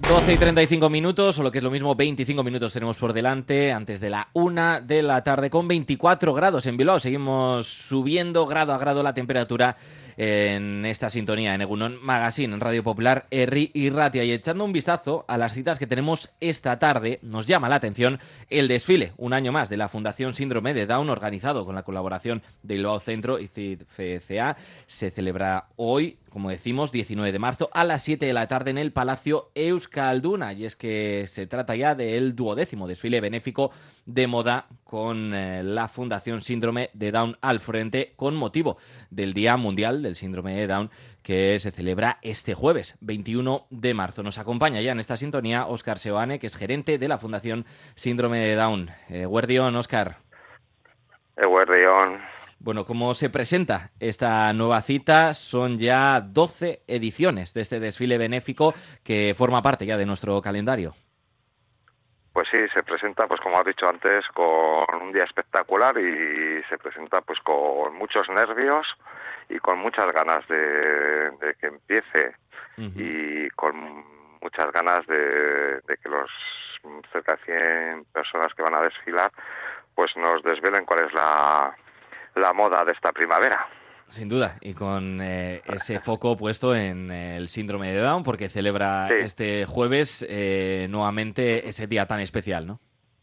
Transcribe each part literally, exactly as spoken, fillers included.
doce y treinta y cinco minutos, o lo que es lo mismo, veinticinco minutos tenemos por delante, antes de la una de la tarde, con veinticuatro grados en Bilbao. Seguimos subiendo grado a grado la temperatura en esta sintonía, en Egunon Magazine, en Radio Popular, Herri y Ratia. Y echando un vistazo a las citas que tenemos esta tarde, nos llama la atención el desfile, un año más, de la Fundación Síndrome de Down, organizado con la colaboración de Bilbao Centro y C I D F C A. Se celebra hoy, como decimos, diecinueve de marzo, a las siete de la tarde en el Palacio Euskalduna. Y es que se trata ya del duodécimo desfile benéfico de moda con eh, la Fundación Síndrome de Down al frente, con motivo del Día Mundial del Síndrome de Down, que se celebra este jueves, veintiuno de marzo. Nos acompaña ya en esta sintonía Óscar Seoane, que es gerente de la Fundación Síndrome de Down. Eh, Guardión, Óscar. Eh, Guardión. Bueno, ¿cómo se presenta esta nueva cita? Son ya doce ediciones de este desfile benéfico que forma parte ya de nuestro calendario. Pues sí, se presenta, pues como has dicho antes, con un día espectacular y se presenta pues con muchos nervios y con muchas ganas de, de que empiece uh-huh. y con muchas ganas de, de que los cerca de cien personas que van a desfilar pues nos desvelen cuál es la, la moda de esta primavera. Sin duda, y con eh, ese foco puesto en eh, el síndrome de Down, porque celebra sí. este jueves eh, nuevamente ese día tan especial, ¿no?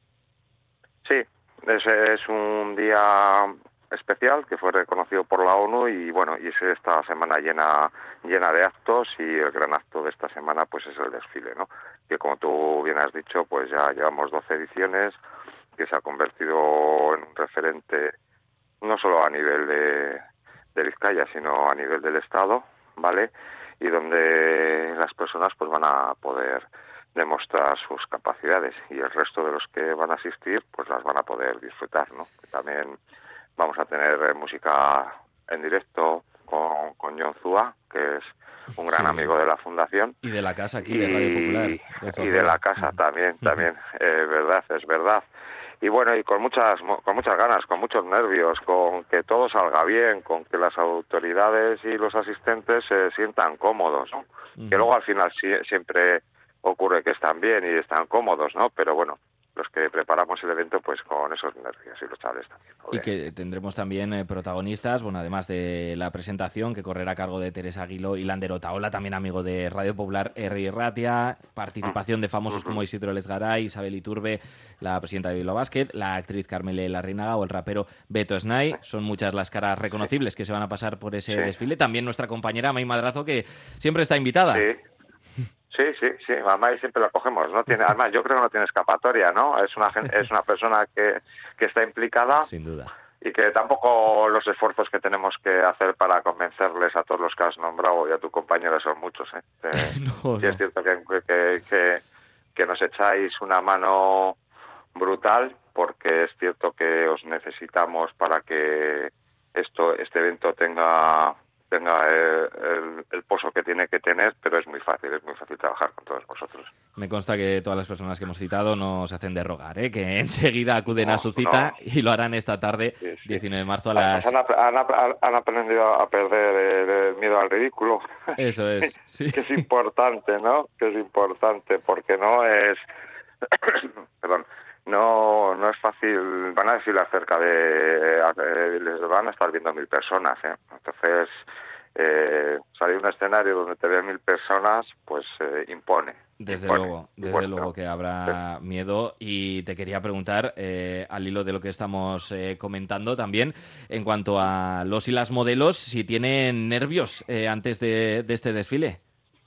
Sí, ese es un día especial que fue reconocido por la ONU y bueno, y es esta semana llena llena de actos y el gran acto de esta semana pues es el desfile, ¿no? Que como tú bien has dicho, pues ya llevamos doce ediciones, que se ha convertido en un referente no solo a nivel de de Vizcaya, sino a nivel del Estado, ¿vale? Y donde las personas pues van a poder demostrar sus capacidades y el resto de los que van a asistir pues las van a poder disfrutar, ¿no? También vamos a tener música en directo con, con John Zúa, que es un gran sí. amigo de la Fundación. Y de la casa aquí, y, de Radio Popular. De y de la casa también, también, eh, verdad, es verdad. Y bueno, y con muchas con muchas ganas, con muchos nervios, con que todo salga bien, con que las autoridades y los asistentes se sientan cómodos, ¿no? Uh-huh. Que luego al final sí, siempre ocurre que están bien y están cómodos, ¿no? Pero bueno, los que preparamos el evento pues con esos nervios y los chavales también. Y que tendremos también eh, protagonistas, bueno, además de la presentación que correrá a cargo de Teresa Aguiló y Lander Otaola, también amigo de Radio Popular, Herri Ratia, participación de famosos uh-huh. como Isidro Lezgaray, Isabel Iturbe, la presidenta de Bilbao Basket, la actriz Carmele Larrinaga o el rapero Beto Snai. Son muchas las caras reconocibles que se van a pasar por ese sí. desfile. También nuestra compañera May Madrazo, que siempre está invitada. Sí. Sí, sí, sí, mamá y siempre la cogemos, no tiene, además yo creo que no tiene escapatoria, ¿no? Es una es una persona que, que está implicada. Sin duda. Y que tampoco los esfuerzos que tenemos que hacer para convencerles a todos los que has nombrado y a tu compañera son muchos, ¿eh? eh no, sí no. es cierto que, que, que, que nos echáis una mano brutal, porque es cierto que os necesitamos para que esto este evento tenga... tenga el, el, el pozo que tiene que tener, pero es muy fácil, es muy fácil trabajar con todos vosotros. Me consta que todas las personas que hemos citado nos hacen de rogar, ¿eh? Que enseguida acuden no, a su cita no. y lo harán esta tarde, sí, sí. diecinueve de marzo a las... Han, han, han aprendido a perder el, el miedo al ridículo. Eso es, sí. Que es importante, ¿no? Que es importante, porque no es... Perdón. No no es fácil, van a decir acerca de, de... les van a estar viendo mil personas, ¿eh? Entonces, eh, salir a un escenario donde te vean mil personas, pues eh, impone. Desde impone, luego, desde impone, luego ¿no? que habrá sí. miedo. Y te quería preguntar, eh, al hilo de lo que estamos eh, comentando también, en cuanto a los y las modelos, si tienen nervios eh, antes de, de este desfile.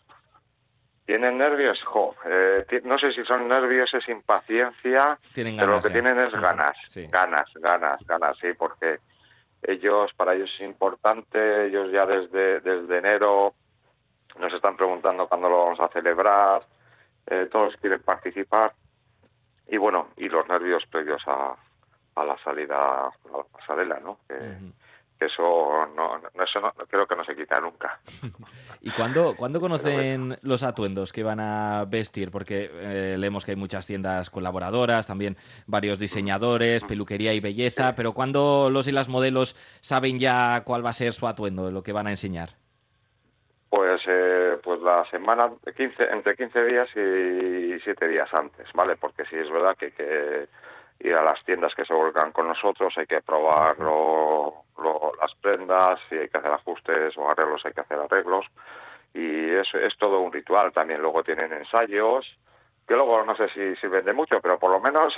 ¿Tienen nervios? Jo, eh, t- no sé si son nervios, es impaciencia, tienen ganas, pero lo que ¿eh? tienen es ganas, sí. ganas, ganas, ganas, sí, porque ellos, para ellos es importante, ellos ya desde, desde enero nos están preguntando cuándo lo vamos a celebrar, eh, todos quieren participar, y bueno, y los nervios previos a, a la salida a la pasarela, ¿no? Que, uh-huh. Eso no, no, eso no, creo que no se quita nunca. ¿Y cuándo, ¿cuándo conocen bueno. los atuendos que van a vestir? Porque eh, leemos que hay muchas tiendas colaboradoras, también varios diseñadores, peluquería y belleza, pero ¿cuándo los y las modelos saben ya cuál va a ser su atuendo, lo que van a enseñar? Pues, eh, pues pues la semana, quince, entre quince días y siete días antes, ¿vale? Porque sí es verdad que hay que ir a las tiendas que se volcan con nosotros, hay que probar lo, lo, las prendas, si hay que hacer ajustes o arreglos, hay que hacer arreglos, y es, es todo un ritual. También luego tienen ensayos, que luego no sé si, si vende mucho, pero por lo menos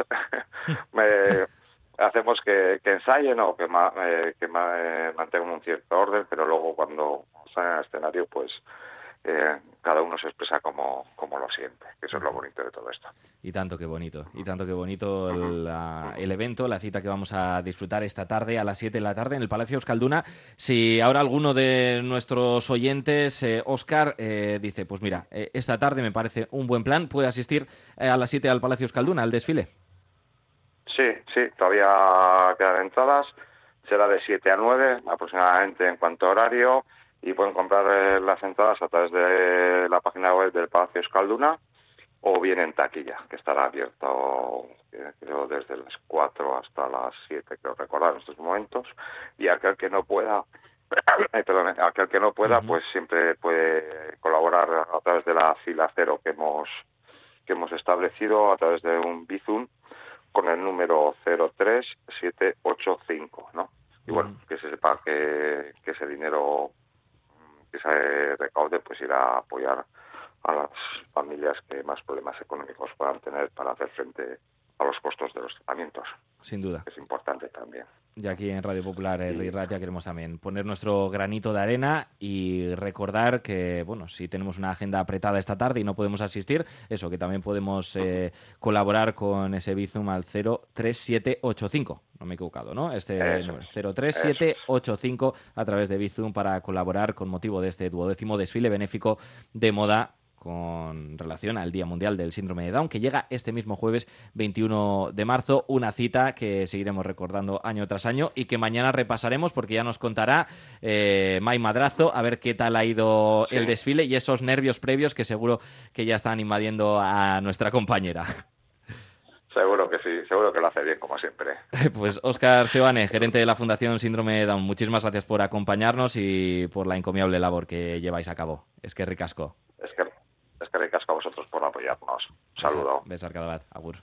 me, hacemos que, que ensayen o que, ma, eh, que ma, eh, mantengan un cierto orden, pero luego cuando salen al escenario, pues eh, cada uno se expresa como, como lo siente, que eso es lo bonito de todo esto. Y tanto que bonito, y tanto que bonito el, la, el evento, la cita que vamos a disfrutar esta tarde a las siete de la tarde en el Palacio Euskalduna. Si ahora alguno de nuestros oyentes, eh, Óscar, eh, dice, pues mira, eh, esta tarde me parece un buen plan, puede asistir eh, a las siete al Palacio Euskalduna, al desfile. Sí, sí, todavía quedan entradas, será de siete a nueve aproximadamente en cuanto a horario, y pueden comprar eh, las entradas a través de la página web del Palacio Euskalduna o bien en taquilla, que estará abierto eh, creo desde las cuatro hasta las siete, creo recordar en estos momentos, y aquel que no pueda, eh, perdón, aquel que no pueda, uh-huh. pues siempre puede colaborar a través de la fila cero que hemos que hemos establecido a través de un Bizum con el número cero tres siete ocho cinco, ¿no? Y bueno, que se sepa que, que ese dinero que se recaude pues irá a apoyar a las familias que más problemas económicos puedan tener para hacer frente a los costos de los tratamientos. Sin duda. Es importante también. Y aquí en Radio Popular, el sí. Ratia, queremos también poner nuestro granito de arena y recordar que, bueno, si tenemos una agenda apretada esta tarde y no podemos asistir, eso, que también podemos eh, colaborar con ese Bizum al cero tres siete ocho cinco. No me he equivocado, ¿no? Este número, cero tres siete ocho cinco a través de Bizum para colaborar con motivo de este duodécimo desfile benéfico de moda con relación al Día Mundial del Síndrome de Down, que llega este mismo jueves veintiuno de marzo, una cita que seguiremos recordando año tras año y que mañana repasaremos porque ya nos contará eh, Mai Madrazo a ver qué tal ha ido sí. el desfile y esos nervios previos que seguro que ya están invadiendo a nuestra compañera. Seguro que sí, seguro que lo hace bien, como siempre. Pues Óscar Seoane, gerente de la Fundación Síndrome de Down, muchísimas gracias por acompañarnos y por la encomiable labor que lleváis a cabo. Es que ricasco. Es que Es que ricasco a vosotros por apoyarnos. Un saludo. Besar cada bat. Agur.